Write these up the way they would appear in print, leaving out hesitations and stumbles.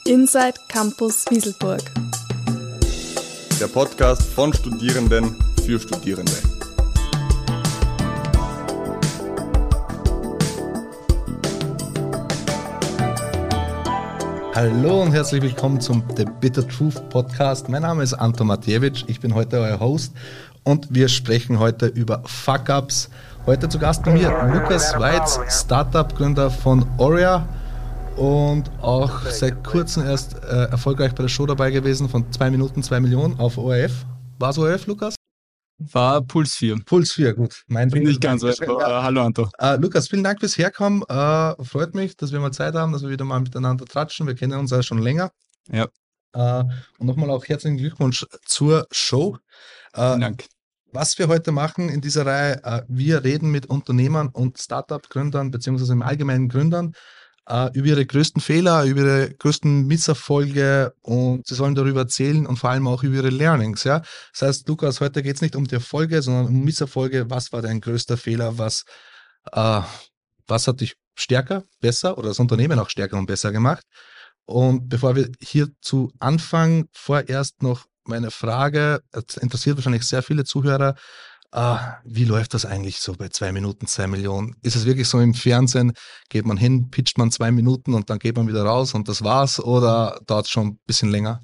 Inside Campus Wieselburg. Der Podcast von Studierenden für Studierende. Hallo und herzlich willkommen zum The Bitter Truth Podcast. Mein Name ist Anton Matjewitsch, ich bin heute euer Host und wir sprechen heute über Fuck-Ups. Heute zu Gast bei mir Lukas Weiz, Startup-Gründer von Aurea und auch seit kurzem erst erfolgreich bei der Show dabei gewesen von 2 Minuten 2 Millionen auf ORF. War es ORF, Lukas? War Puls 4. Puls 4, gut. Nicht ganz so. Hallo Anto. Lukas, vielen Dank fürs Herkommen. Freut mich, dass wir mal Zeit haben, dass wir wieder mal miteinander tratschen. Wir kennen uns ja schon länger. Ja. Und nochmal auch herzlichen Glückwunsch zur Show. Vielen Dank. Was wir heute machen in dieser Reihe, wir reden mit Unternehmern und Startup-Gründern, beziehungsweise im Allgemeinen Gründern, über ihre größten Fehler, über ihre größten Misserfolge und sie sollen darüber erzählen und vor allem auch über ihre Learnings. Ja? Das heißt, Lukas, heute geht es nicht um die Erfolge, sondern um Misserfolge. Was war dein größter Fehler? Was hat dich stärker, besser oder das Unternehmen auch stärker und besser gemacht? Und bevor wir hierzu anfangen, vorerst noch meine Frage, das interessiert wahrscheinlich sehr viele Zuhörer. Wie läuft das eigentlich so bei 2 Minuten 2 Millionen? Ist es wirklich so im Fernsehen, geht man hin, pitcht man 2 Minuten und dann geht man wieder raus und das war's oder dauert es schon ein bisschen länger?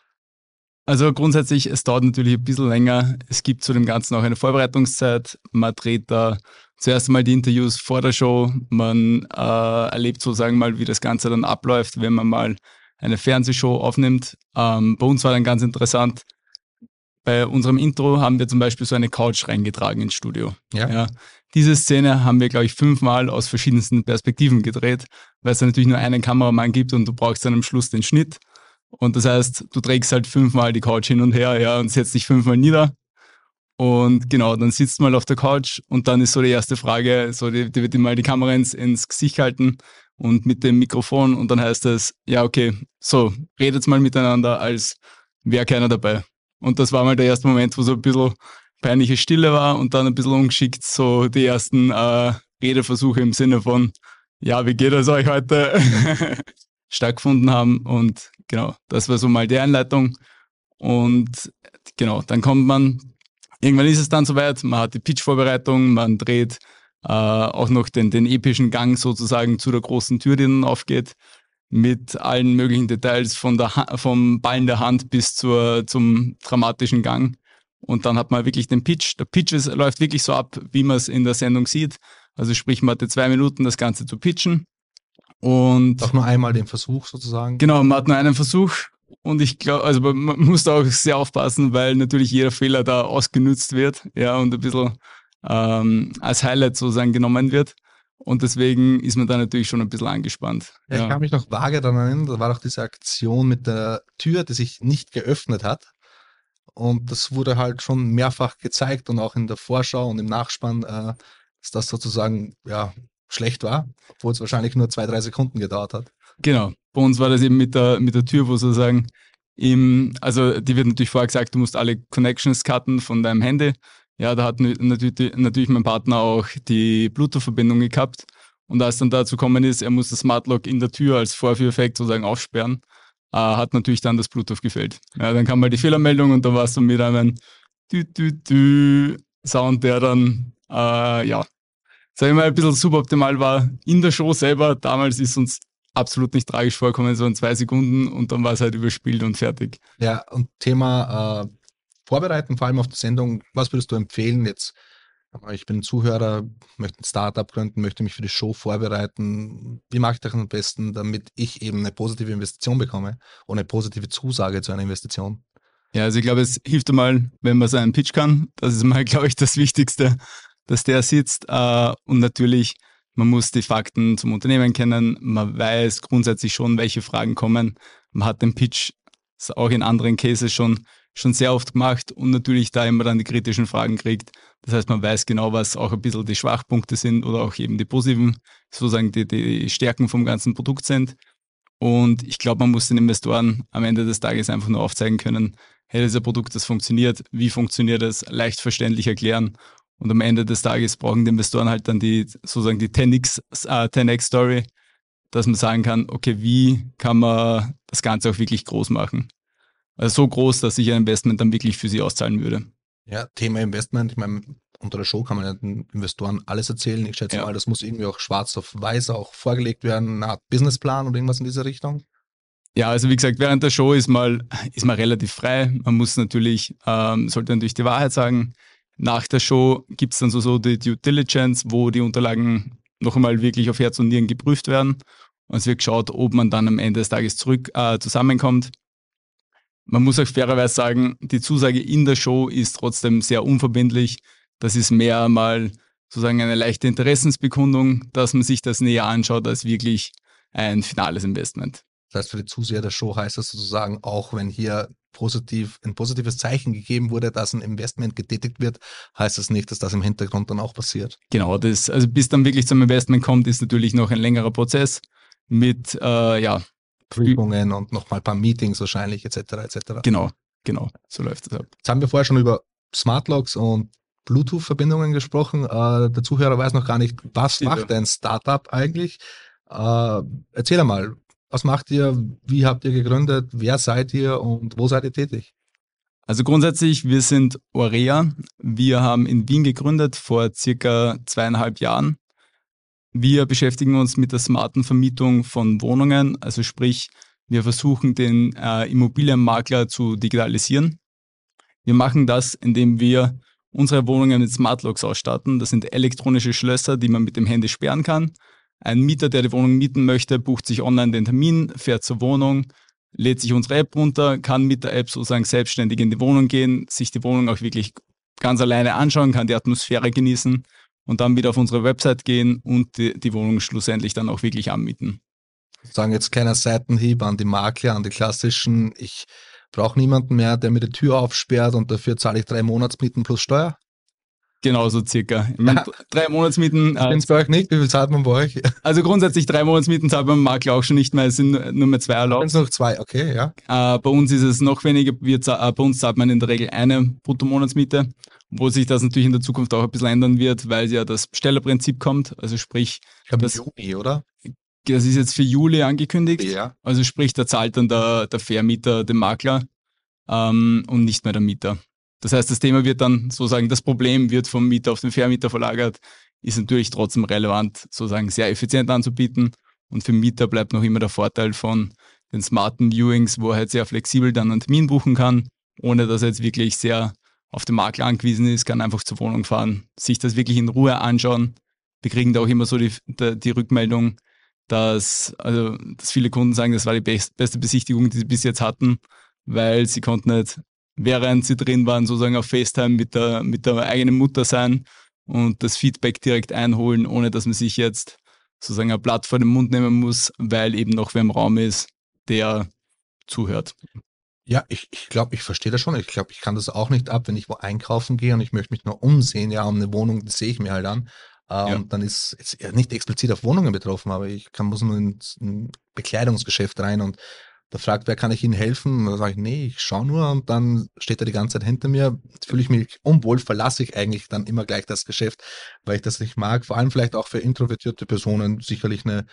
Also grundsätzlich, es dauert natürlich ein bisschen länger. Es gibt zu dem Ganzen auch eine Vorbereitungszeit. Man dreht da zuerst einmal die Interviews vor der Show. Man erlebt sozusagen mal, wie das Ganze dann abläuft, wenn man mal eine Fernsehshow aufnimmt. Bei uns war dann ganz interessant, bei unserem Intro haben wir zum Beispiel so eine Couch reingetragen ins Studio. Ja. Diese Szene haben wir, glaube ich, 5-mal aus verschiedensten Perspektiven gedreht, weil es da natürlich nur einen Kameramann gibt und du brauchst dann am Schluss den Schnitt. Und das heißt, du trägst halt 5-mal die Couch hin und her, ja, und setzt dich 5-mal nieder. Und genau, dann sitzt man mal auf der Couch und dann ist so die erste Frage, so die wird dir mal die Kamera ins Gesicht gehalten und mit dem Mikrofon und dann heißt es, ja, okay, so, redet mal miteinander, als wäre keiner dabei. Und das war mal der erste Moment, wo so ein bisschen peinliche Stille war und dann ein bisschen ungeschickt so die ersten Redeversuche im Sinne von, ja, wie geht es euch heute, stattgefunden haben. Und genau, das war so mal die Einleitung. Und genau, dann kommt man, irgendwann ist es dann soweit, man hat die Pitch-Vorbereitung, man dreht auch noch den epischen Gang sozusagen zu der großen Tür, die dann aufgeht, mit allen möglichen Details vom Ball in der Hand bis zum dramatischen Gang. Und dann hat man wirklich den Pitch. Der Pitch läuft wirklich so ab, wie man es in der Sendung sieht. Also sprich, man hatte 2 Minuten, das Ganze zu pitchen. Und auch nur einmal den Versuch sozusagen. Genau, man hat nur einen Versuch. Und ich glaube, also man muss da auch sehr aufpassen, weil natürlich jeder Fehler da ausgenutzt wird, ja, und ein bisschen als Highlight sozusagen genommen wird. Und deswegen ist man da natürlich schon ein bisschen angespannt. Ja, ich kann mich noch vage daran erinnern, da war auch diese Aktion mit der Tür, die sich nicht geöffnet hat. Und das wurde halt schon mehrfach gezeigt und auch in der Vorschau und im Nachspann, dass das sozusagen ja schlecht war, obwohl es wahrscheinlich nur 2-3 Sekunden gedauert hat. Genau, bei uns war das eben mit der Tür, wo sozusagen also die wird natürlich vorher gesagt, du musst alle Connections cutten von deinem Handy. Ja, da hat natürlich mein Partner auch die Bluetooth-Verbindung gehabt. Und als dann dazu gekommen ist, er muss das Smart Lock in der Tür als Vorführeffekt sozusagen aufsperren, hat natürlich dann das Bluetooth gefehlt. Ja, dann kam mal die Fehlermeldung und da war es so mit einem Sound, der dann, sag ich mal, ein bisschen suboptimal war. In der Show selber, damals ist uns absolut nicht tragisch vorgekommen, so in 2 Sekunden und dann war es halt überspielt und fertig. Ja, und Thema Vorbereiten, vor allem auf die Sendung, was würdest du empfehlen jetzt? Ich bin ein Zuhörer, möchte ein Startup gründen, möchte mich für die Show vorbereiten. Wie mache ich das am besten, damit ich eben eine positive Investition bekomme und eine positive Zusage zu einer Investition? Ja, also ich glaube, es hilft einmal, wenn man seinen Pitch kann. Das ist mal, glaube ich, das Wichtigste, dass der sitzt. Und natürlich, man muss die Fakten zum Unternehmen kennen. Man weiß grundsätzlich schon, welche Fragen kommen. Man hat den Pitch auch in anderen Cases schon sehr oft gemacht und natürlich da immer dann die kritischen Fragen kriegt. Das heißt, man weiß genau, was auch ein bisschen die Schwachpunkte sind oder auch eben die positiven, sozusagen die Stärken vom ganzen Produkt sind. Und ich glaube, man muss den Investoren am Ende des Tages einfach nur aufzeigen können, hey, das ist ein Produkt, das funktioniert, wie funktioniert es, leicht verständlich erklären. Und am Ende des Tages brauchen die Investoren halt dann sozusagen die 10x-Story, dass man sagen kann, okay, wie kann man das Ganze auch wirklich groß machen? Also so groß, dass sich ein Investment dann wirklich für sie auszahlen würde. Ja, Thema Investment, ich meine, unter der Show kann man ja den Investoren alles erzählen. Ich schätze mal, das muss irgendwie auch schwarz auf weiß auch vorgelegt werden, eine Art Businessplan oder irgendwas in dieser Richtung. Ja, also wie gesagt, während der Show ist man relativ frei. Man muss natürlich, sollte natürlich die Wahrheit sagen. Nach der Show gibt es dann so die Due Diligence, wo die Unterlagen noch einmal wirklich auf Herz und Nieren geprüft werden. Und es wird geschaut, ob man dann am Ende des Tages zusammenkommt. Man muss auch fairerweise sagen, die Zusage in der Show ist trotzdem sehr unverbindlich. Das ist mehr mal sozusagen eine leichte Interessensbekundung, dass man sich das näher anschaut, als wirklich ein finales Investment. Das heißt, für die Zuseher der Show heißt das sozusagen, auch wenn hier ein positives Zeichen gegeben wurde, dass ein Investment getätigt wird, heißt das nicht, dass das im Hintergrund dann auch passiert. Genau, also bis dann wirklich zum Investment kommt, ist natürlich noch ein längerer Prozess mit Prüfungen und nochmal ein paar Meetings wahrscheinlich etc. etc. Genau, so läuft das ab. Jetzt haben wir vorher schon über Smart Locks und Bluetooth-Verbindungen gesprochen. Der Zuhörer weiß noch gar nicht, was macht ein Startup eigentlich? Erzähl einmal, was macht ihr, wie habt ihr gegründet, wer seid ihr und wo seid ihr tätig? Also grundsätzlich, wir sind Aurea. Wir haben in Wien gegründet vor circa 2,5 Jahren. Wir beschäftigen uns mit der smarten Vermietung von Wohnungen, also sprich, wir versuchen den Immobilienmakler zu digitalisieren. Wir machen das, indem wir unsere Wohnungen mit Smart Locks ausstatten. Das sind elektronische Schlösser, die man mit dem Handy sperren kann. Ein Mieter, der die Wohnung mieten möchte, bucht sich online den Termin, fährt zur Wohnung, lädt sich unsere App runter, kann mit der App sozusagen selbstständig in die Wohnung gehen, sich die Wohnung auch wirklich ganz alleine anschauen, kann die Atmosphäre genießen und dann wieder auf unsere Website gehen und die Wohnung schlussendlich dann auch wirklich anmieten. Sagen jetzt kleiner Seitenhieb an die Makler, an die klassischen, ich brauche niemanden mehr, der mir die Tür aufsperrt und dafür zahle ich 3 Monatsmieten plus Steuer. Genauso circa. Ich meine, 3 Monatsmieten. Ich bin es bei euch nicht, wie viel zahlt man bei euch? Also grundsätzlich 3 Monatsmieten zahlt man beim Makler auch schon nicht mehr, es sind nur mehr 2 erlaubt. Wenn es noch 2, okay, ja. Bei uns ist es noch weniger, bei uns zahlt man in der Regel eine Bruttomonatsmiete, wo sich das natürlich in der Zukunft auch ein bisschen ändern wird, weil ja das Bestellerprinzip kommt, also sprich... Ich glaube Juni, oder? Das ist jetzt für Juli angekündigt, ja. Also sprich, da zahlt dann der Vermieter dem Makler und nicht mehr der Mieter. Das heißt, das Thema wird dann sozusagen, das Problem wird vom Mieter auf den Vermieter verlagert, ist natürlich trotzdem relevant, sozusagen sehr effizient anzubieten. Und für Mieter bleibt noch immer der Vorteil von den smarten Viewings, wo er halt sehr flexibel dann einen Termin buchen kann, ohne dass er jetzt wirklich sehr auf den Makler angewiesen ist, kann einfach zur Wohnung fahren, sich das wirklich in Ruhe anschauen. Wir kriegen da auch immer so die Rückmeldung, dass viele Kunden sagen, das war die beste Besichtigung, die sie bis jetzt hatten, weil sie konnten nicht, während sie drin waren, sozusagen auf FaceTime mit der eigenen Mutter sein und das Feedback direkt einholen, ohne dass man sich jetzt sozusagen ein Blatt vor den Mund nehmen muss, weil eben noch wer im Raum ist, der zuhört. Ja, ich glaube, ich verstehe das schon. Ich glaube, ich kann das auch nicht ab, wenn ich wo einkaufen gehe und ich möchte mich nur umsehen, ja, um eine Wohnung, das sehe ich mir halt an. Und dann ist jetzt nicht explizit auf Wohnungen betroffen, aber muss nur ins ein Bekleidungsgeschäft rein und da fragt, wer kann ich Ihnen helfen? Und dann sage ich, nee, ich schaue nur und dann steht er die ganze Zeit hinter mir. Jetzt fühle ich mich unwohl, verlasse ich eigentlich dann immer gleich das Geschäft, weil ich das nicht mag. Vor allem vielleicht auch für introvertierte Personen sicherlich eine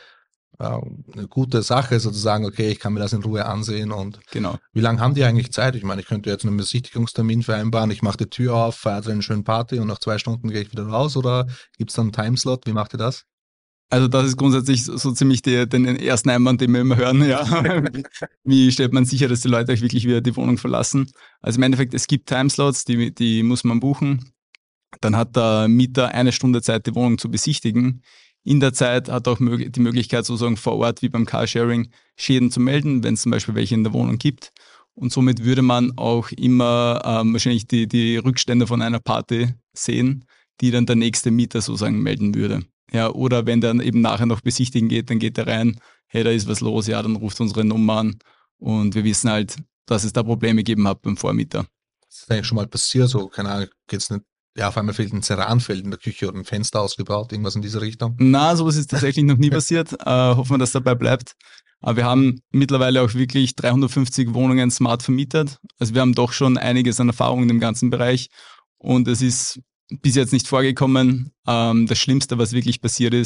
gute Sache, sozusagen, okay, ich kann mir das in Ruhe ansehen und genau. Wie lange haben die eigentlich Zeit? Ich meine, ich könnte jetzt einen Besichtigungstermin vereinbaren, ich mache die Tür auf, feiere drin eine schöne Party und nach 2 Stunden gehe ich wieder raus oder gibt es dann einen Timeslot? Wie macht ihr das? Also das ist grundsätzlich so ziemlich den ersten Einwand, den wir immer hören. Ja. Wie stellt man sicher, dass die Leute euch wirklich wieder die Wohnung verlassen? Also im Endeffekt, es gibt Timeslots, die muss man buchen. Dann hat der Mieter 1 Stunde Zeit, die Wohnung zu besichtigen. In der Zeit hat er auch die Möglichkeit, sozusagen vor Ort, wie beim Carsharing, Schäden zu melden, wenn es zum Beispiel welche in der Wohnung gibt. Und somit würde man auch immer wahrscheinlich die Rückstände von einer Party sehen, die dann der nächste Mieter sozusagen melden würde. Ja, oder wenn der eben nachher noch besichtigen geht, dann geht er rein, hey, da ist was los, ja, dann ruft unsere Nummer an und wir wissen halt, dass es da Probleme gegeben hat beim Vormieter. Das ist eigentlich schon mal passiert, so, keine Ahnung, geht's nicht, ja, auf einmal fehlt ein Ceranfeld in der Küche oder ein Fenster ausgebaut, irgendwas in diese Richtung? Na, sowas ist tatsächlich noch nie passiert, hoffen wir, dass dabei bleibt. Aber wir haben mittlerweile auch wirklich 350 Wohnungen smart vermietet, also wir haben doch schon einiges an Erfahrung in dem ganzen Bereich und es ist bis jetzt nicht vorgekommen. Das Schlimmste, was wirklich passiert ist,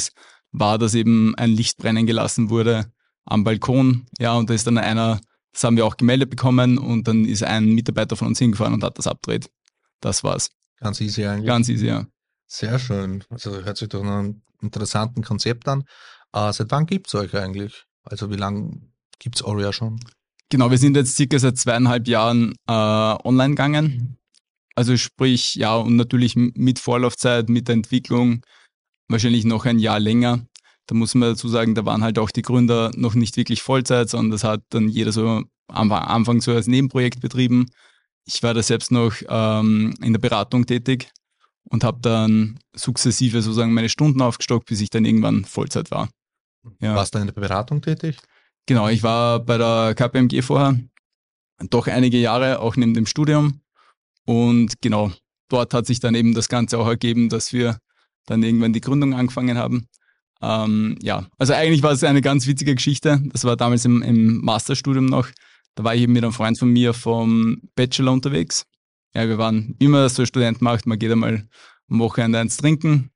war, dass eben ein Licht brennen gelassen wurde am Balkon. Ja, und da ist dann das haben wir auch gemeldet bekommen und dann ist ein Mitarbeiter von uns hingefahren und hat das abgedreht. Das war's. Ganz easy eigentlich. Ganz easy, ja. Sehr schön. Also hört sich doch nach einem interessanten Konzept an. Seit wann gibt es euch eigentlich? Also wie lange gibt es Oria schon? Genau, wir sind jetzt circa seit 2,5 Jahren online gegangen. Also sprich, ja, und natürlich mit Vorlaufzeit, mit der Entwicklung, wahrscheinlich noch ein Jahr länger. Da muss man dazu sagen, da waren halt auch die Gründer noch nicht wirklich Vollzeit, sondern das hat dann jeder so am Anfang so als Nebenprojekt betrieben. Ich war da selbst noch in der Beratung tätig und habe dann sukzessive sozusagen meine Stunden aufgestockt, bis ich dann irgendwann Vollzeit war. Ja. Warst du in der Beratung tätig? Genau, ich war bei der KPMG vorher, doch einige Jahre, auch neben dem Studium. Und genau, dort hat sich dann eben das Ganze auch ergeben, dass wir dann irgendwann die Gründung angefangen haben. Ja, also eigentlich war es eine ganz witzige Geschichte. Das war damals im Masterstudium noch. Da war ich eben mit einem Freund von mir vom Bachelor unterwegs. Ja, wir waren immer so Student macht, man geht einmal am Wochenende eins trinken.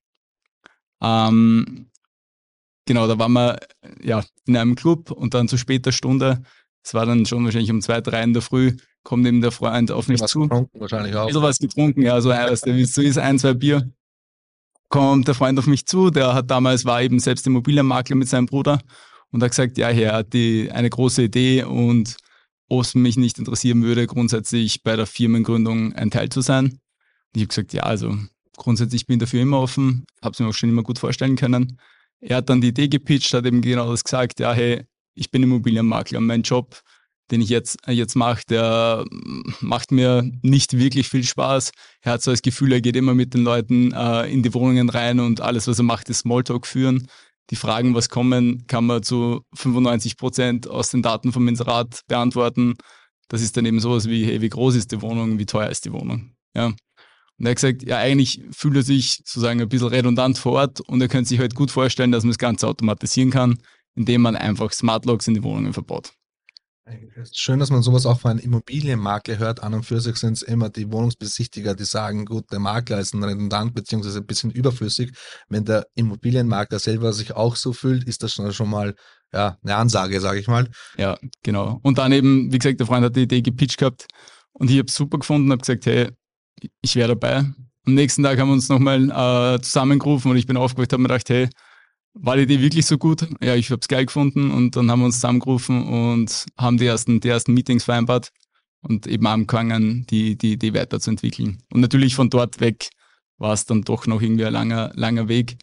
Genau, da waren wir ja in einem Club und dann zu später Stunde, es war dann schon wahrscheinlich um 2, 3 in der Früh, kommt eben der Freund auf mich Was zu. getrunken wahrscheinlich auch. Ein bisschen was getrunken, ja, so wie es so ist, 1, 2 Bier. Kommt der Freund auf mich zu, war eben selbst Immobilienmakler mit seinem Bruder und hat gesagt, ja, er hat eine große Idee und ob es mich nicht interessieren würde, grundsätzlich bei der Firmengründung ein Teil zu sein. Und ich habe gesagt, ja, also grundsätzlich bin ich dafür immer offen, habe es mir auch schon immer gut vorstellen können. Er hat dann die Idee gepitcht, hat eben genau das gesagt, ja, hey, ich bin Immobilienmakler und mein Job, den ich jetzt mache, der macht mir nicht wirklich viel Spaß. Er hat so das Gefühl, er geht immer mit den Leuten in die Wohnungen rein und alles, was er macht, ist Smalltalk führen. Die Fragen, was kommen, kann man zu 95% aus den Daten vom Inserat beantworten. Das ist dann eben sowas wie, hey, wie groß ist die Wohnung, wie teuer ist die Wohnung. Ja. Und er hat gesagt, ja, eigentlich fühlt er sich sozusagen ein bisschen redundant vor Ort und er könnte sich halt gut vorstellen, dass man das Ganze automatisieren kann, indem man einfach Smart Locks in die Wohnungen verbaut. Schön, dass man sowas auch von einem Immobilienmakler hört. An und für sich sind es immer die Wohnungsbesichtiger, die sagen, gut, der Makler ist ein redundant beziehungsweise ein bisschen überflüssig. Wenn der Immobilienmakler selber sich auch so fühlt, ist das schon mal ja, eine Ansage, sage ich mal. Ja, genau. Und dann eben, wie gesagt, der Freund hat die Idee gepitcht gehabt und ich habe es super gefunden, habe gesagt, hey, ich wäre dabei. Am nächsten Tag haben wir uns nochmal zusammengerufen und ich bin aufgewacht, habe mir gedacht, hey, war die Idee wirklich so gut? Ja, ich habe es geil gefunden und dann haben wir uns zusammengerufen und haben die ersten Meetings vereinbart und eben angefangen, die Idee weiterzuentwickeln. Und natürlich von dort weg war es dann doch noch irgendwie ein langer Weg.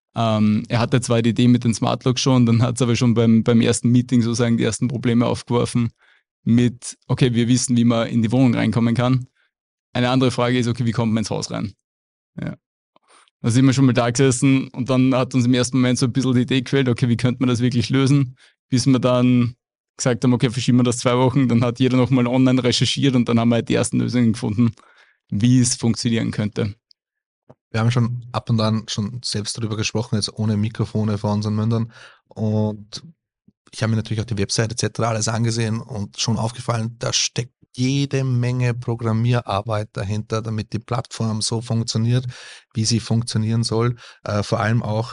Er hatte zwar die Idee mit den Smart Locks schon, dann hat es aber schon beim ersten Meeting sozusagen die ersten Probleme aufgeworfen mit, okay, wir wissen, wie man in die Wohnung reinkommen kann. Eine andere Frage ist, okay, wie kommt man ins Haus rein? Ja. Da sind wir schon mal da gesessen und dann hat uns im ersten Moment so ein bisschen die Idee gefällt, okay, wie könnte man das wirklich lösen? Bis wir dann gesagt haben, okay, verschieben wir das 2 Wochen, dann hat jeder nochmal online recherchiert und dann haben wir halt die ersten Lösungen gefunden, wie es funktionieren könnte. Wir haben schon ab und an schon selbst darüber gesprochen, jetzt ohne Mikrofone vor unseren Mündern und ich habe mir natürlich auch die Website etc. alles angesehen und schon aufgefallen, da steckt jede Menge Programmierarbeit dahinter, damit die Plattform so funktioniert, wie sie funktionieren soll, vor allem auch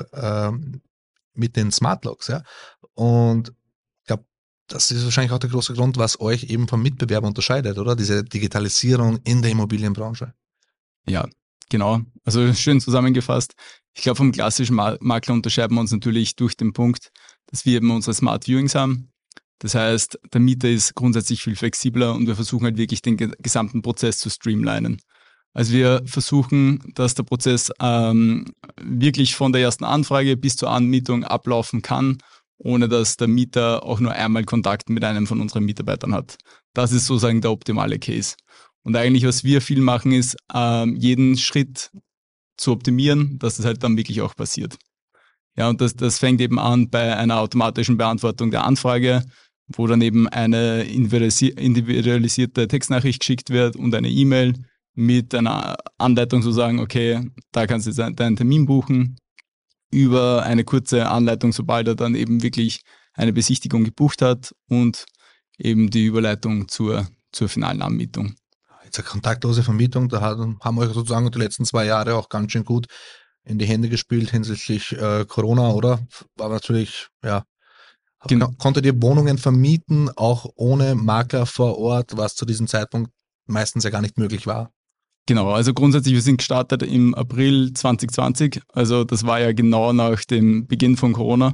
mit den Smart Locks. Ja? Und ich glaube, das ist wahrscheinlich auch der große Grund, was euch eben vom Mitbewerber unterscheidet, oder? Diese Digitalisierung in der Immobilienbranche. Ja, genau. Also schön zusammengefasst. Ich glaube, vom klassischen Makler unterscheiden wir uns natürlich durch den Punkt, dass wir eben unsere Smart Viewings haben. Das heißt, der Mieter ist grundsätzlich viel flexibler und wir versuchen halt wirklich den gesamten Prozess zu streamlinen. Also wir versuchen, dass der Prozess wirklich von der ersten Anfrage bis zur Anmietung ablaufen kann, ohne dass der Mieter auch nur einmal Kontakt mit einem von unseren Mitarbeitern hat. Das ist sozusagen der optimale Case. Und eigentlich, was wir viel machen, ist, jeden Schritt zu optimieren, dass es halt dann wirklich auch passiert. Ja, und das fängt eben an bei einer automatischen Beantwortung der Anfrage, wo dann eben eine individualisierte Textnachricht geschickt wird und eine E-Mail mit einer Anleitung zu sagen, okay, da kannst du jetzt deinen Termin buchen, über eine kurze Anleitung, sobald er dann eben wirklich eine Besichtigung gebucht hat und eben die Überleitung zur finalen Anmietung. Jetzt eine kontaktlose Vermietung, da haben euch sozusagen die letzten 2 Jahre auch ganz schön gut in die Hände gespielt hinsichtlich Corona, oder? War natürlich, ja. Konntet ihr Wohnungen vermieten, auch ohne Makler vor Ort, was zu diesem Zeitpunkt meistens ja gar nicht möglich war? Genau, also grundsätzlich, wir sind gestartet im April 2020, also das war ja genau nach dem Beginn von Corona.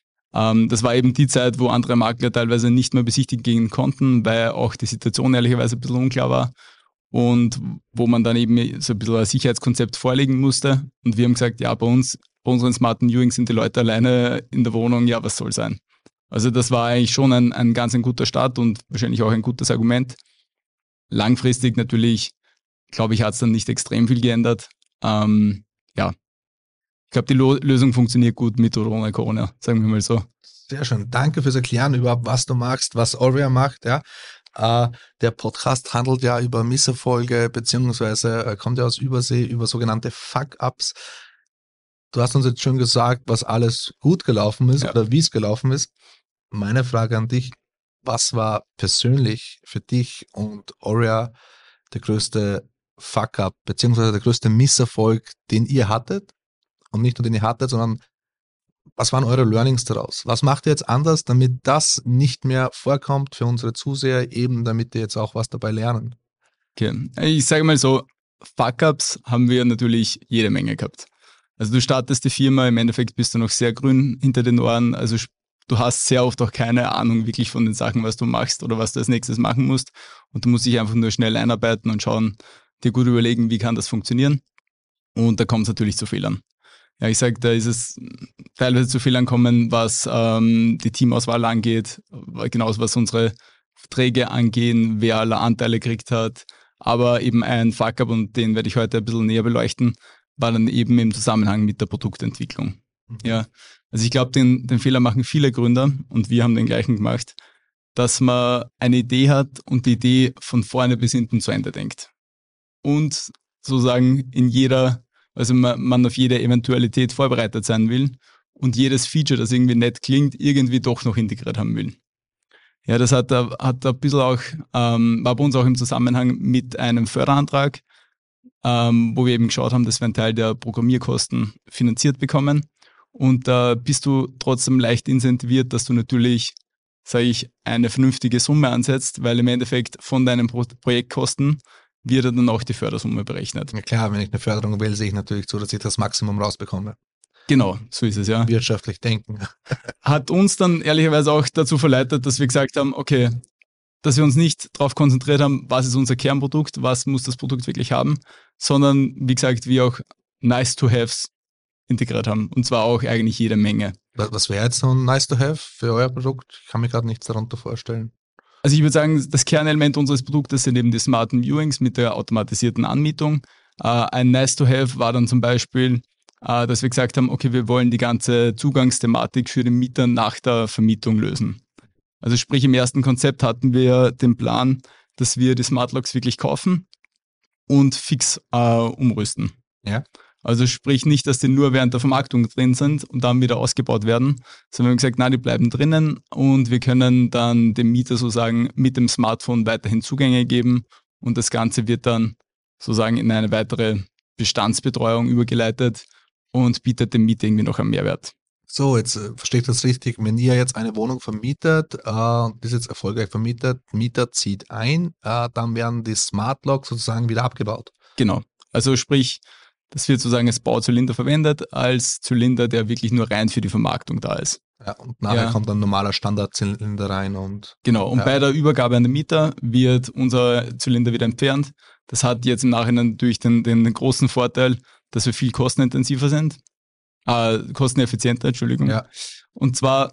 Das war eben die Zeit, wo andere Makler teilweise nicht mehr besichtigen gehen konnten, weil auch die Situation ehrlicherweise ein bisschen unklar war und wo man dann eben so ein bisschen ein Sicherheitskonzept vorlegen musste. Und wir haben gesagt, ja, bei unseren smarten Viewings sind die Leute alleine in der Wohnung, ja, was soll sein? Also das war eigentlich schon ein ganz ein guter Start und wahrscheinlich auch ein gutes Argument. Langfristig natürlich, glaube ich, hat es dann nicht extrem viel geändert. Ja, ich glaube, die Lösung funktioniert gut mit oder ohne Corona, sagen wir mal so. Sehr schön. Danke fürs Erklären überhaupt, was du machst, was Aurea macht. Ja. Der Podcast handelt ja über Misserfolge, beziehungsweise kommt ja aus Übersee, über sogenannte Fuck-Ups. Du hast uns jetzt schon gesagt, was alles gut gelaufen ist oder wie es gelaufen ist. Meine Frage an dich, was war persönlich für dich und Aurea der größte Fuck-Up, beziehungsweise der größte Misserfolg, den ihr hattet? Und nicht nur den ihr hattet, sondern was waren eure Learnings daraus? Was macht ihr jetzt anders, damit das nicht mehr vorkommt für unsere Zuseher, eben damit die jetzt auch was dabei lernen? Okay, ich sage mal so, Fuck-Ups haben wir natürlich jede Menge gehabt. Also du startest die Firma, im Endeffekt bist du noch sehr grün hinter den Ohren, also du hast sehr oft auch keine Ahnung wirklich von den Sachen, was du machst oder was du als nächstes machen musst und du musst dich einfach nur schnell einarbeiten und schauen, dir gut überlegen, wie kann das funktionieren und da kommt es natürlich zu Fehlern. Ja, ich sage, da ist es teilweise zu Fehlern kommen, was die Teamauswahl angeht, genauso was unsere Verträge angehen, wer alle Anteile gekriegt hat, aber eben ein Fuck-up und den werde ich heute ein bisschen näher beleuchten, war dann eben im Zusammenhang mit der Produktentwicklung. Ja, also ich glaube, den Fehler machen viele Gründer und wir haben den gleichen gemacht, dass man eine Idee hat und die Idee von vorne bis hinten zu Ende denkt. Und sozusagen also man auf jede Eventualität vorbereitet sein will und jedes Feature, das irgendwie nett klingt, irgendwie doch noch integriert haben will. Ja, das hat ein bisschen auch, war bei uns auch im Zusammenhang mit einem Förderantrag, wo wir eben geschaut haben, dass wir einen Teil der Programmierkosten finanziert bekommen. Und da bist du trotzdem leicht incentiviert, dass du natürlich, sage ich, eine vernünftige Summe ansetzt, weil im Endeffekt von deinen Projektkosten wird dann auch die Fördersumme berechnet. Ja klar, wenn ich eine Förderung will, sehe ich natürlich zu, dass ich das Maximum rausbekomme. Genau, so ist es, ja. Wirtschaftlich denken. Hat uns dann ehrlicherweise auch dazu verleitet, dass wir gesagt haben, okay, dass wir uns nicht darauf konzentriert haben, was ist unser Kernprodukt, was muss das Produkt wirklich haben, sondern wie gesagt, wir auch Nice-to-Haves integriert haben. Und zwar auch eigentlich jede Menge. Was wäre jetzt so ein Nice-to-Have für euer Produkt? Ich kann mir gerade nichts darunter vorstellen. Also ich würde sagen, das Kernelement unseres Produktes sind eben die smarten Viewings mit der automatisierten Anmietung. Ein Nice-to-Have war dann zum Beispiel, dass wir gesagt haben, okay, wir wollen die ganze Zugangsthematik für den Mieter nach der Vermietung lösen. Also sprich, im ersten Konzept hatten wir den Plan, dass wir die Smart Locks wirklich kaufen und fix umrüsten. Ja. Also sprich nicht, dass die nur während der Vermarktung drin sind und dann wieder ausgebaut werden, sondern wir haben gesagt, nein, die bleiben drinnen und wir können dann dem Mieter sozusagen mit dem Smartphone weiterhin Zugänge geben und das Ganze wird dann sozusagen in eine weitere Bestandsbetreuung übergeleitet und bietet dem Mieter irgendwie noch einen Mehrwert. So, jetzt verstehe ich das richtig. Wenn ihr jetzt eine Wohnung vermietet, ist jetzt erfolgreich vermietet, Mieter zieht ein, dann werden die Smart Locks sozusagen wieder abgebaut. Genau. Also sprich, das wird sozusagen als Bauzylinder verwendet, als Zylinder, der wirklich nur rein für die Vermarktung da ist. Ja, und nachher kommt ein normaler Standardzylinder rein und. Genau, und bei der Übergabe an den Mieter wird unser Zylinder wieder entfernt. Das hat jetzt im Nachhinein natürlich den großen Vorteil, dass wir viel kosteneffizienter, Entschuldigung. Ja. Und zwar,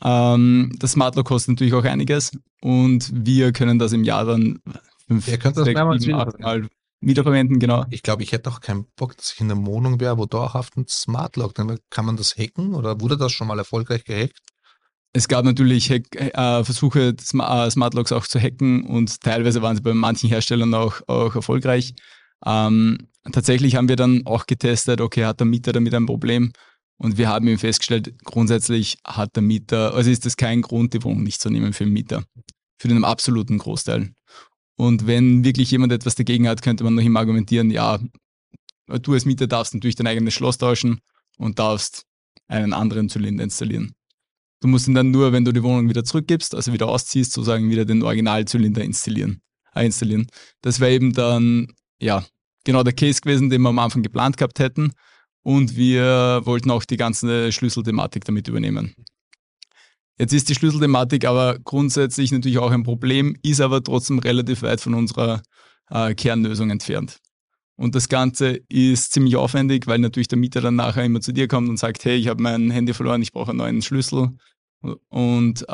das Smart Lock kostet natürlich auch einiges und wir können das im Jahr dann 5, 6, 7, 8 Mal wiederverwenden, genau. Ich glaube, ich hätte auch keinen Bock, dass ich in einer Wohnung wäre, wo dauerhaft ein Smart Lock, dann kann man das hacken oder wurde das schon mal erfolgreich gehackt? Es gab natürlich Versuche, Smart Locks auch zu hacken und teilweise waren sie bei manchen Herstellern auch erfolgreich. Tatsächlich haben wir dann auch getestet, okay, hat der Mieter damit ein Problem? Und wir haben eben festgestellt, grundsätzlich hat der Mieter, also ist das kein Grund, die Wohnung nicht zu nehmen für den Mieter. Für den absoluten Großteil. Und wenn wirklich jemand etwas dagegen hat, könnte man noch immer argumentieren, ja, Du als Mieter darfst natürlich dein eigenes Schloss tauschen und darfst einen anderen Zylinder installieren. Du musst ihn dann nur, wenn du die Wohnung wieder zurückgibst, also wieder ausziehst, sozusagen wieder den Originalzylinder installieren. Das wäre eben dann, ja, genau der Case gewesen, den wir am Anfang geplant gehabt hätten. Und wir wollten auch die ganze Schlüsselthematik damit übernehmen. Jetzt ist die Schlüsselthematik aber grundsätzlich natürlich auch ein Problem, ist aber trotzdem relativ weit von unserer Kernlösung entfernt. Und das Ganze ist ziemlich aufwendig, weil natürlich der Mieter dann nachher immer zu dir kommt und sagt, hey, ich habe mein Handy verloren, ich brauche einen neuen Schlüssel. Und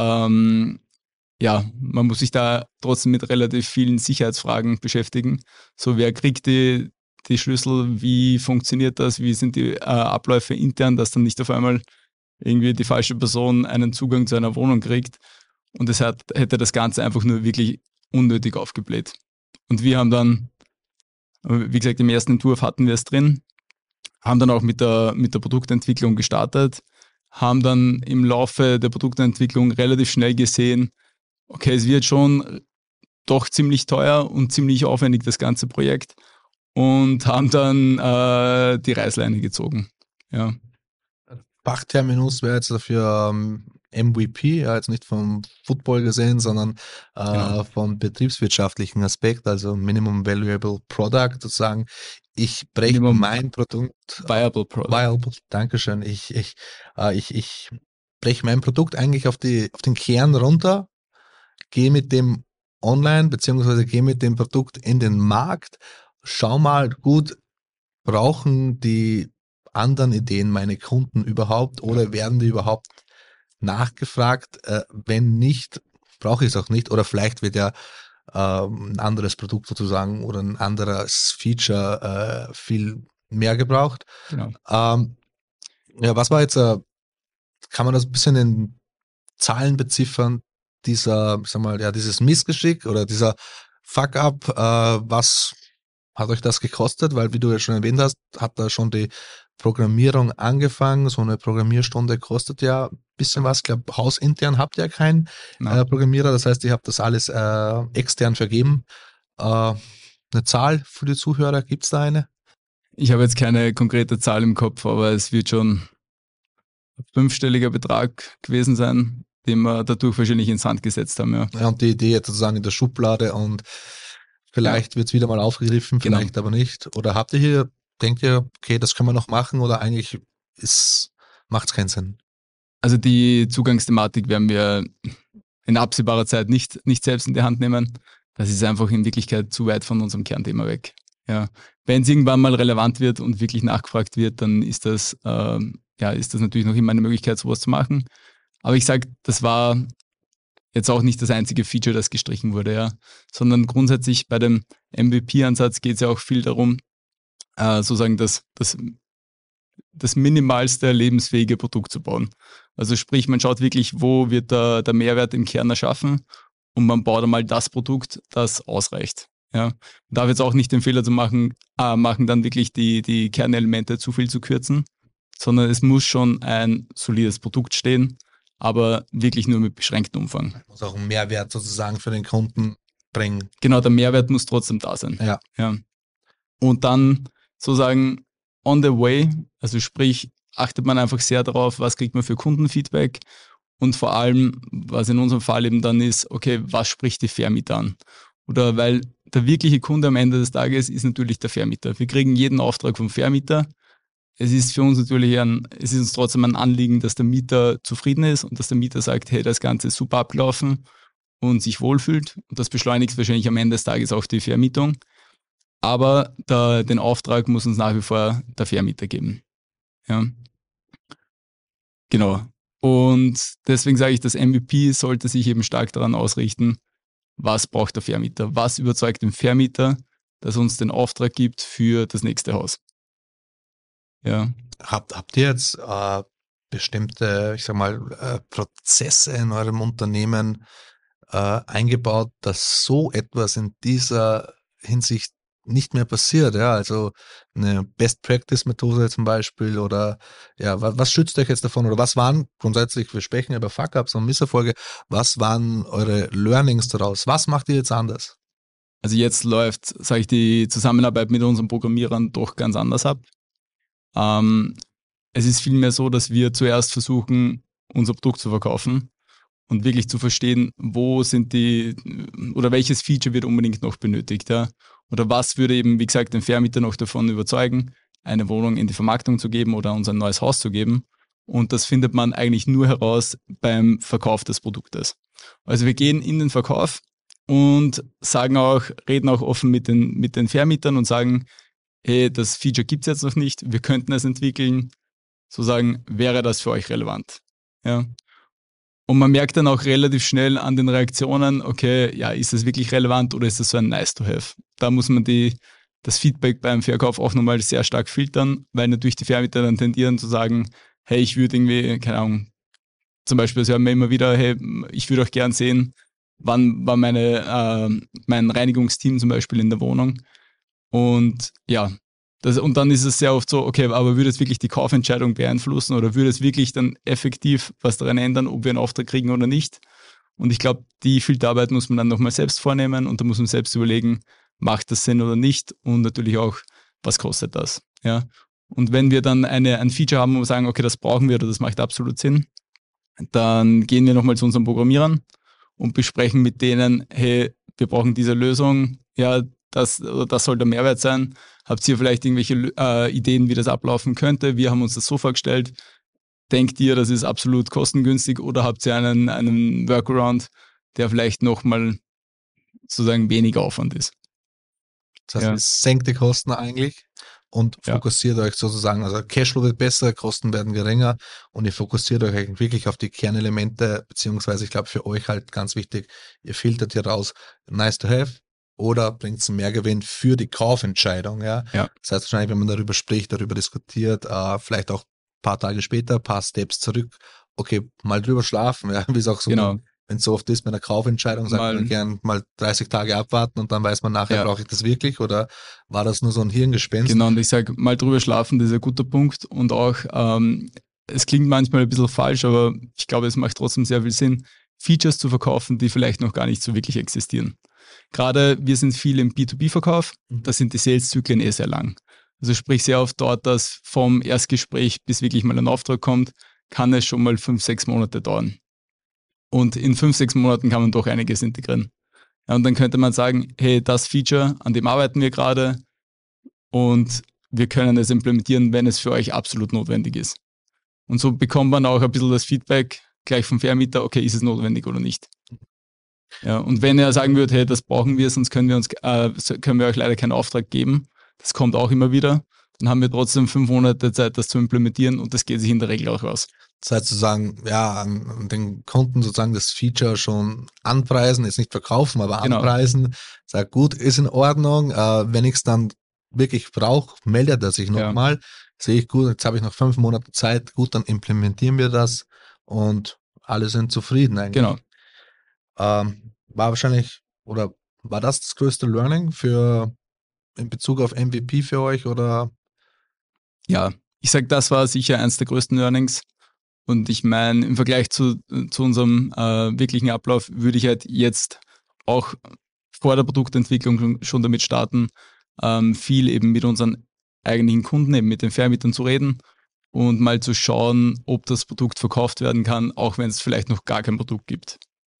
ja, man muss sich da trotzdem mit relativ vielen Sicherheitsfragen beschäftigen. So, wer kriegt die Schlüssel, wie funktioniert das, wie sind die Abläufe intern, dass dann nicht auf einmal irgendwie die falsche Person einen Zugang zu einer Wohnung kriegt. Und es hätte das Ganze einfach nur wirklich unnötig aufgebläht. Und wir haben dann, wie gesagt, im ersten Entwurf hatten wir es drin, haben dann auch mit der Produktentwicklung gestartet, haben dann im Laufe der Produktentwicklung relativ schnell gesehen, okay, es wird schon doch ziemlich teuer und ziemlich aufwendig, das ganze Projekt, und haben dann die Reißleine gezogen. Ja. Fachterminus wäre jetzt dafür MVP, ja, jetzt nicht vom Football gesehen, sondern Genau. vom betriebswirtschaftlichen Aspekt, also Minimum Valuable Product, sozusagen. Ich breche Minimum mein Produkt, Viable Product. Viable, Dankeschön, ich breche mein Produkt eigentlich auf den Kern runter, gehe mit dem online, beziehungsweise gehe mit dem Produkt in den Markt, schau mal, gut, brauchen die anderen Ideen meine Kunden überhaupt oder werden die überhaupt nachgefragt? Wenn nicht, brauche ich es auch nicht. Oder vielleicht wird ja ein anderes Produkt sozusagen oder ein anderes Feature viel mehr gebraucht. Genau. Ja, was war jetzt, kann man das ein bisschen in Zahlen beziffern, dieses Missgeschick oder dieser Fuck-up, was hat euch das gekostet? Weil, wie du ja schon erwähnt hast, hat da schon die Programmierung angefangen. So eine Programmierstunde kostet ja ein bisschen was. Ich glaube, hausintern habt ihr ja keinen Programmierer. Das heißt, ihr habt das alles extern vergeben. Eine Zahl für die Zuhörer, gibt es da eine? Ich habe jetzt keine konkrete Zahl im Kopf, aber es wird schon ein 5-stelliger Betrag gewesen sein, den wir dadurch wahrscheinlich ins Sand gesetzt haben. Ja. Ja, und die Idee jetzt sozusagen in der Schublade und vielleicht wird es wieder mal aufgegriffen, vielleicht aber nicht. Oder denkt ihr, okay, das können wir noch machen oder eigentlich macht es keinen Sinn? Also die Zugangsthematik werden wir in absehbarer Zeit nicht selbst in die Hand nehmen. Das ist einfach in Wirklichkeit zu weit von unserem Kernthema weg. Ja. Wenn es irgendwann mal relevant wird und wirklich nachgefragt wird, dann ist das natürlich noch immer eine Möglichkeit, sowas zu machen. Aber ich sage, das war jetzt auch nicht das einzige Feature, das gestrichen wurde, ja, sondern grundsätzlich bei dem MVP-Ansatz geht es ja auch viel darum, sozusagen das minimalste lebensfähige Produkt zu bauen. Also sprich, man schaut wirklich, wo wird der Mehrwert im Kern erschaffen und man baut einmal das Produkt, das ausreicht. Ja. Man darf jetzt auch nicht den Fehler zu machen, dann wirklich die Kernelemente zu viel zu kürzen, sondern es muss schon ein solides Produkt stehen, aber wirklich nur mit beschränktem Umfang. Muss auch einen Mehrwert sozusagen für den Kunden bringen. Genau, der Mehrwert muss trotzdem da sein. Ja. Und dann sozusagen on the way, also sprich, achtet man einfach sehr darauf, was kriegt man für Kundenfeedback und vor allem, was in unserem Fall eben dann ist, okay, was spricht die Vermieter an? Oder weil der wirkliche Kunde am Ende des Tages ist natürlich der Vermieter. Wir kriegen jeden Auftrag vom Vermieter. Es ist für uns natürlich es ist uns trotzdem ein Anliegen, dass der Mieter zufrieden ist und dass der Mieter sagt, hey, das Ganze ist super abgelaufen und sich wohlfühlt. Und das beschleunigt wahrscheinlich am Ende des Tages auch die Vermietung. Aber den Auftrag muss uns nach wie vor der Vermieter geben. Ja. Genau. Und deswegen sage ich, das MVP sollte sich eben stark daran ausrichten, was braucht der Vermieter? Was überzeugt den Vermieter, dass er uns den Auftrag gibt für das nächste Haus? Ja. Habt ihr jetzt bestimmte, ich sag mal, Prozesse in eurem Unternehmen eingebaut, dass so etwas in dieser Hinsicht nicht mehr passiert, ja, also eine Best-Practice-Methode zum Beispiel oder ja, was schützt euch jetzt davon oder was waren grundsätzlich, wir sprechen über Fuck-Ups und Misserfolge, was waren eure Learnings daraus? Was macht ihr jetzt anders? Also jetzt läuft, sage ich, die Zusammenarbeit mit unseren Programmierern doch ganz anders ab. Es ist vielmehr so, dass wir zuerst versuchen, unser Produkt zu verkaufen und wirklich zu verstehen, wo sind die oder welches Feature wird unbedingt noch benötigt, ja? Oder was würde eben, wie gesagt, den Vermieter noch davon überzeugen, eine Wohnung in die Vermarktung zu geben oder uns ein neues Haus zu geben. Und das findet man eigentlich nur heraus beim Verkauf des Produktes. Also wir gehen in den Verkauf und reden auch offen mit den Vermietern und sagen, hey, das Feature gibt es jetzt noch nicht, wir könnten es entwickeln, sozusagen, wäre das für euch relevant? Ja. Und man merkt dann auch relativ schnell an den Reaktionen, okay, ja, ist das wirklich relevant oder ist das so ein nice to have? Da muss man das Feedback beim Verkauf auch nochmal sehr stark filtern, weil natürlich die Vermieter dann tendieren zu sagen, hey, ich würde irgendwie, keine Ahnung, zum Beispiel, das hören wir immer wieder, hey, ich würde auch gern sehen, wann war mein Reinigungsteam zum Beispiel in der Wohnung. Und ja, und dann ist es sehr oft so, okay, aber würde es wirklich die Kaufentscheidung beeinflussen oder würde es wirklich dann effektiv was daran ändern, ob wir einen Auftrag kriegen oder nicht? Und ich glaube, die Filterarbeit muss man dann nochmal selbst vornehmen und da muss man selbst überlegen, macht das Sinn oder nicht? Und natürlich auch, was kostet das? Ja. Und wenn wir dann ein Feature haben, wo wir sagen, okay, das brauchen wir oder das macht absolut Sinn, dann gehen wir nochmal zu unseren Programmierern und besprechen mit denen, hey, wir brauchen diese Lösung, ja, das soll der Mehrwert sein. Habt ihr vielleicht irgendwelche Ideen, wie das ablaufen könnte? Wir haben uns das so vorgestellt. Denkt ihr, das ist absolut kostengünstig oder habt ihr einen Workaround, der vielleicht nochmal sozusagen weniger Aufwand ist? Das heißt, es senkt die Kosten eigentlich und fokussiert euch sozusagen, also Cashflow wird besser, Kosten werden geringer und ihr fokussiert euch eigentlich wirklich auf die Kernelemente, beziehungsweise ich glaube für euch halt ganz wichtig, ihr filtert hier raus nice to have oder bringt es einen Mehrgewinn für die Kaufentscheidung. Ja? Das heißt wahrscheinlich, wenn man darüber spricht, darüber diskutiert, vielleicht auch ein paar Tage später, ein paar Steps zurück, okay, mal drüber schlafen, ja, wie es auch so, wenn es so oft ist bei einer Kaufentscheidung, sagt man gern mal 30 Tage abwarten und dann weiß man nachher, brauche ich das wirklich oder war das nur so ein Hirngespinst? Genau, und ich sage, mal drüber schlafen, das ist ein guter Punkt und auch, es klingt manchmal ein bisschen falsch, aber ich glaube, es macht trotzdem sehr viel Sinn, Features zu verkaufen, die vielleicht noch gar nicht so wirklich existieren. Gerade wir sind viel im B2B-Verkauf, da sind die Sales-Zyklen sehr lang. Also sprich sehr oft dort, dass vom Erstgespräch bis wirklich mal ein Auftrag kommt, kann es schon mal 5-6 Monate dauern. Und in 5-6 Monaten kann man doch einiges integrieren. Ja, und dann könnte man sagen, hey, das Feature, an dem arbeiten wir gerade und wir können es implementieren, wenn es für euch absolut notwendig ist. Und so bekommt man auch ein bisschen das Feedback gleich vom Vermieter, okay, ist es notwendig oder nicht. Ja, und wenn er sagen würde, hey, das brauchen wir, sonst können wir euch leider keinen Auftrag geben, das kommt auch immer wieder, dann haben wir trotzdem 5 Monate Zeit, das zu implementieren und das geht sich in der Regel auch aus. Das heißt sozusagen, ja, an den Kunden sozusagen das Feature schon anpreisen, jetzt nicht verkaufen, aber anpreisen, sagt gut, ist in Ordnung, wenn ich es dann wirklich brauche, meldet er sich nochmal, sehe ich gut, jetzt habe ich noch 5 Monate Zeit, gut, dann implementieren wir das und alle sind zufrieden eigentlich. Genau. War wahrscheinlich, oder war das größte Learning in Bezug auf MVP für euch, oder? Ja, ich sage, das war sicher eins der größten Learnings. Und ich meine, im Vergleich zu unserem wirklichen Ablauf würde ich halt jetzt auch vor der Produktentwicklung schon damit starten, viel eben mit unseren eigentlichen Kunden, eben mit den Vermietern zu reden und mal zu schauen, ob das Produkt verkauft werden kann, auch wenn es vielleicht noch gar kein Produkt gibt.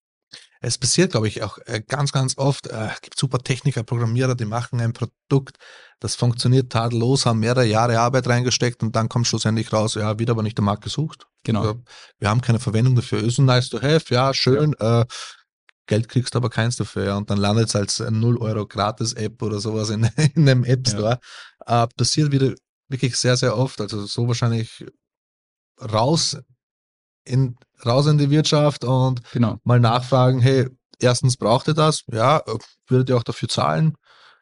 Es passiert, glaube ich, auch ganz, ganz oft. Es gibt super Techniker, Programmierer, die machen ein Produkt, das funktioniert tadellos, haben mehrere Jahre Arbeit reingesteckt und dann kommt schlussendlich raus, ja, wird aber nicht der Markt gesucht. Genau. Also, wir haben keine Verwendung dafür. Ist ein nice to have, ja, schön. Geld kriegst du aber keins dafür. Ja, und dann landet es als 0 Euro Gratis-App oder sowas in einem App Store. Passiert wieder wirklich sehr, sehr oft. Also so wahrscheinlich raus in die Wirtschaft und mal nachfragen, hey, erstens braucht ihr das? Ja, würdet ihr auch dafür zahlen?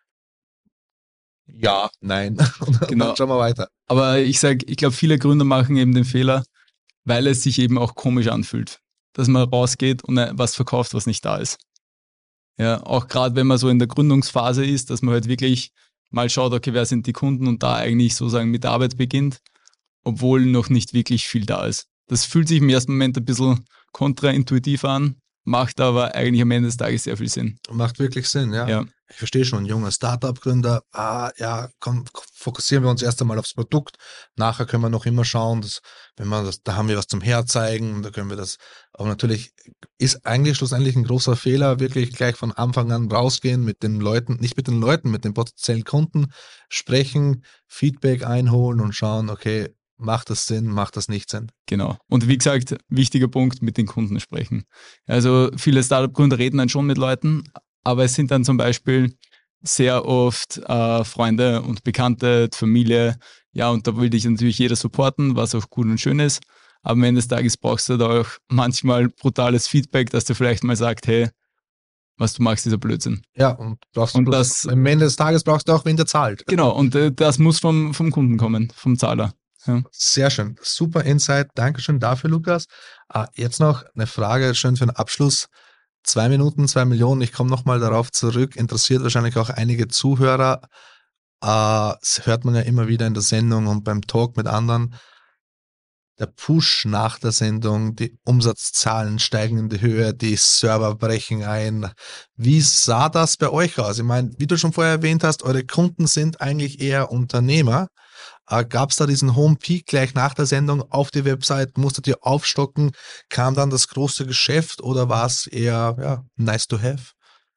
Ja, nein. Und dann schauen wir weiter. Aber ich glaube, viele Gründer machen eben den Fehler, weil es sich eben auch komisch anfühlt, dass man rausgeht und was verkauft, was nicht da ist. Ja, auch gerade wenn man so in der Gründungsphase ist, dass man halt wirklich mal schaut, okay, wer sind die Kunden und da eigentlich sozusagen mit der Arbeit beginnt, obwohl noch nicht wirklich viel da ist. Das fühlt sich im ersten Moment ein bisschen kontraintuitiv an, macht aber eigentlich am Ende des Tages sehr viel Sinn. Macht wirklich Sinn, ja. ich verstehe schon, junger Startup-Gründer, komm, fokussieren wir uns erst einmal aufs Produkt, nachher können wir noch immer schauen, da haben wir was zum Herzeigen, da können wir das, aber natürlich ist eigentlich schlussendlich ein großer Fehler, wirklich gleich von Anfang an rausgehen, mit den Leuten, nicht mit den Leuten, mit den potenziellen Kunden sprechen, Feedback einholen und schauen, okay, macht das Sinn, macht das nicht Sinn? Genau. Und wie gesagt, wichtiger Punkt, mit den Kunden sprechen. Also viele Startup-Gründer reden dann schon mit Leuten, aber es sind dann zum Beispiel sehr oft Freunde und Bekannte, Familie, ja, und da will dich natürlich jeder supporten, was auch gut und schön ist. Aber am Ende des Tages brauchst du da auch manchmal brutales Feedback, dass du vielleicht mal sagst, hey, was du machst, ist ein Blödsinn. Ja, und am Ende des Tages brauchst du auch, wen der zahlt. Genau, und das muss vom Kunden kommen, vom Zahler. Ja. Sehr schön, super Insight, Dankeschön dafür, Lukas. Jetzt noch eine Frage, schön für den Abschluss. 2 Minuten, 2 Millionen, ich komme nochmal darauf zurück, interessiert wahrscheinlich auch einige Zuhörer. Das hört man ja immer wieder in der Sendung und beim Talk mit anderen. Der Push nach der Sendung, die Umsatzzahlen steigen in die Höhe, die Server brechen ein. Wie sah das bei euch aus? Ich meine, wie du schon vorher erwähnt hast, eure Kunden sind eigentlich eher Unternehmer. Gab es da diesen hohen Peak gleich nach der Sendung auf die Website? Musstet ihr aufstocken? Kam dann das große Geschäft oder war es eher nice to have?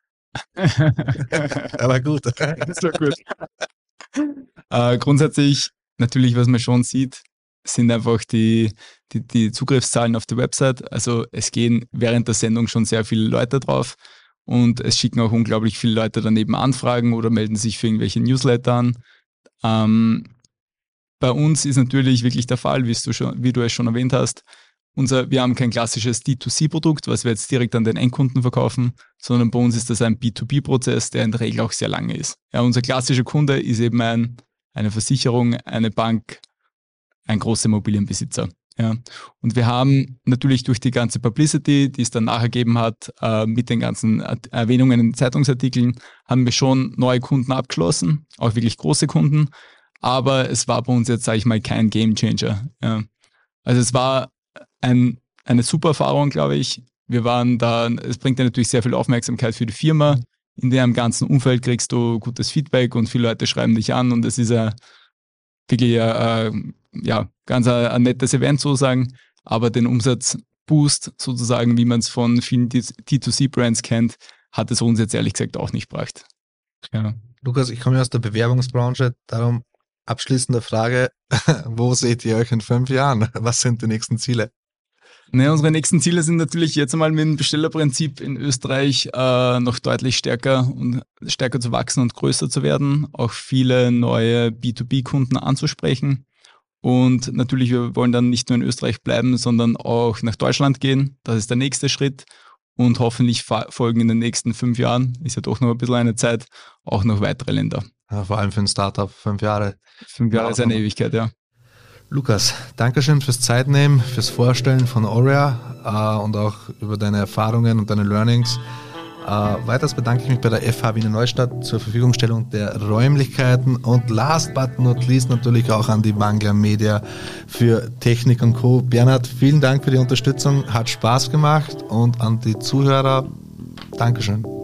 Aber gut. Das war gut. Grundsätzlich, natürlich, was man schon sieht, sind einfach die Zugriffszahlen auf die Website. Also es gehen während der Sendung schon sehr viele Leute drauf und es schicken auch unglaublich viele Leute daneben Anfragen oder melden sich für irgendwelche Newsletter an. Bei uns ist natürlich wirklich der Fall, wie du es schon erwähnt hast, wir haben kein klassisches D2C-Produkt, was wir jetzt direkt an den Endkunden verkaufen, sondern bei uns ist das ein B2B-Prozess, der in der Regel auch sehr lange ist. Ja, unser klassischer Kunde ist eben eine Versicherung, eine Bank, ein großer Immobilienbesitzer. Ja. Und wir haben natürlich durch die ganze Publicity, die es dann nachher gegeben hat, mit den ganzen Erwähnungen in Zeitungsartikeln, haben wir schon neue Kunden abgeschlossen, auch wirklich große Kunden. Aber es war bei uns jetzt, sage ich mal, kein Gamechanger. Ja. Also es war eine super Erfahrung, glaube ich. Wir waren da, es bringt dir natürlich sehr viel Aufmerksamkeit für die Firma. In dem ganzen Umfeld kriegst du gutes Feedback und viele Leute schreiben dich an und es ist wirklich ganz ein nettes Event sozusagen. Aber den Umsatzboost sozusagen, wie man es von vielen D2C-Brands kennt, hat es uns jetzt ehrlich gesagt auch nicht gebracht. Ja. Lukas, ich komme ja aus der Bewerbungsbranche, darum abschließende Frage, wo seht ihr euch in 5 Jahren? Was sind die nächsten Ziele? Unsere nächsten Ziele sind natürlich jetzt einmal mit dem Bestellerprinzip in Österreich noch deutlich stärker zu wachsen und größer zu werden, auch viele neue B2B-Kunden anzusprechen. Und natürlich, wir wollen dann nicht nur in Österreich bleiben, sondern auch nach Deutschland gehen. Das ist der nächste Schritt. Und hoffentlich folgen in den nächsten 5 Jahren, ist ja doch noch ein bisschen eine Zeit, auch noch weitere Länder. Ja, vor allem für ein Startup, 5 Jahre. 5 Jahre ist eine Ewigkeit, ja. Lukas, Dankeschön fürs Zeitnehmen, fürs Vorstellen von Aurea und auch über deine Erfahrungen und deine Learnings. Weiters bedanke ich mich bei der FH Wiener Neustadt zur Verfügungstellung der Räumlichkeiten und last but not least natürlich auch an die Wangler Media für Technik und Co. Bernhard, vielen Dank für die Unterstützung, hat Spaß gemacht und an die Zuhörer, Dankeschön.